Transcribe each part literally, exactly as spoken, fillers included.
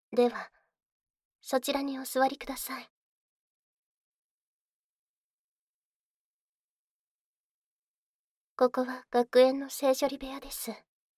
では、そちらにお座りください。ここは学園の聖書理部屋です。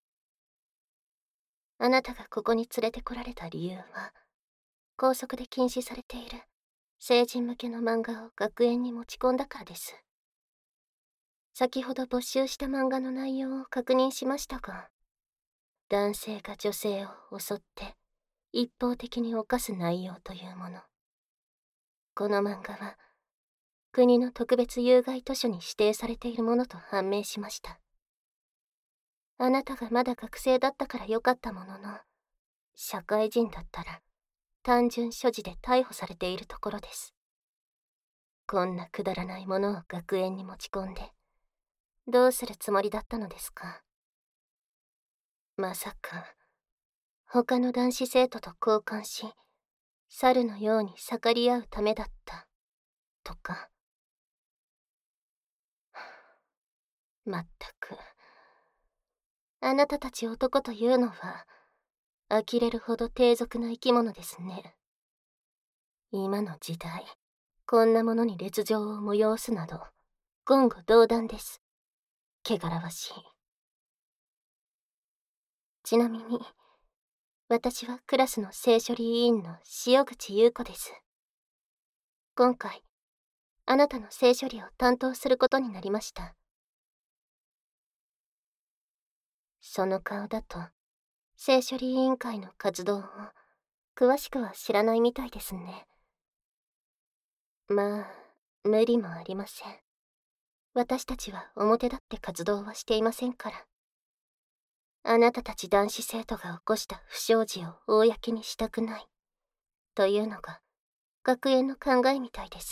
あなたがここに連れてこられた理由は、校則で禁止されている成人向けの漫画を学園に持ち込んだからです。先ほど没収した漫画の内容を確認しましたが、男性が女性を襲って一方的に犯す内容というもの。この漫画は国の特別有害図書に指定されているものと判明しました。あなたがまだ学生だったからよかったものの、社会人だったら単純所持で逮捕されているところです。こんなくだらないものを学園に持ち込んで、どうするつもりだったのですか？まさか、他の男子生徒と交換し、猿のように盛り合うためだった、とか。まったく。あなたたち男というのは、呆れるほど低俗な生き物ですね。今の時代、こんなものに烈情を催すなど、言語道断です。汚らわしい。ちなみに、私はクラスの性処理委員の塩口優子です。今回、あなたの性処理を担当することになりました。その顔だと、性処理委員会の活動を詳しくは知らないみたいですね。まあ、無理もありません。私たちは表立って活動はしていませんから。あなたたち男子生徒が起こした不祥事を公にしたくない。というのが、学園の考えみたいです。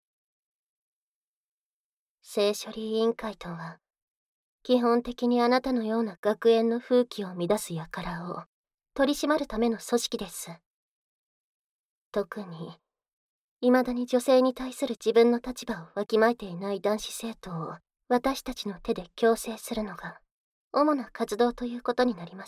性処理委員会とは、基本的にあなたのような学園の風紀を乱す輩を取り締まるための組織です。特に、未だに女性に対する自分の立場をわきまえていない男子生徒を私たちの手で強制するのが、主な活動ということになります。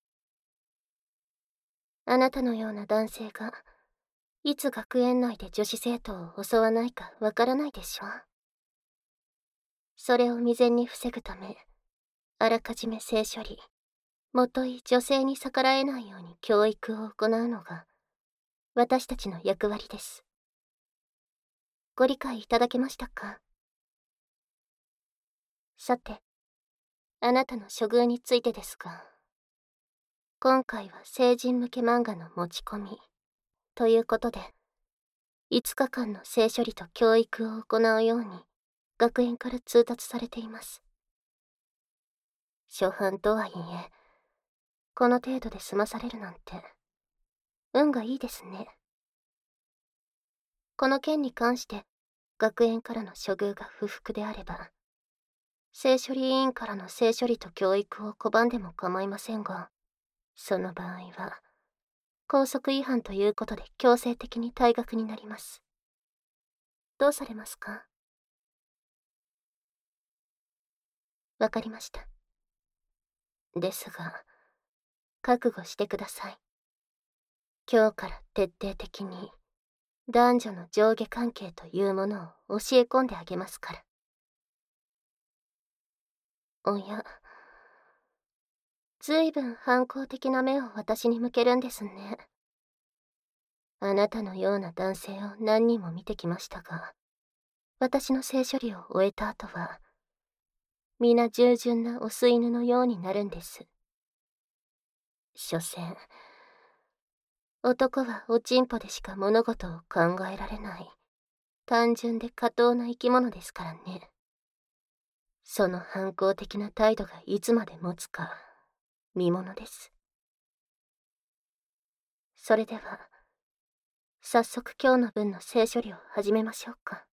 あなたのような男性が、いつ学園内で女子生徒を襲わないかわからないでしょう。それを未然に防ぐため、あらかじめ性処理、もとい女性に逆らえないように教育を行うのが、私たちの役割です。ご理解いただけましたか？さて、あなたの処遇についてですが、今回は成人向け漫画の持ち込み、ということで、いつかかんの性処理と教育を行うように、学園から通達されています。初犯とはいえ、この程度で済まされるなんて、運がいいですね。この件に関して、学園からの処遇が不服であれば、性処理委員からの性処理と教育を拒んでも構いませんが、その場合は、校則違反ということで強制的に退学になります。どうされますか？わかりました。ですが、覚悟してください。今日から徹底的に、男女の上下関係というものを教え込んであげますから。おや、ずいぶん反抗的な目を私に向けるんですね。あなたのような男性を何人も見てきましたが、私の性処理を終えた後は、皆従順なオス犬のようになるんです。所詮、男はおちんぽでしか物事を考えられない、単純で下等な生き物ですからね。その反抗的な態度がいつまで持つか、見ものです。それでは、早速今日の分の性処理を始めましょうか。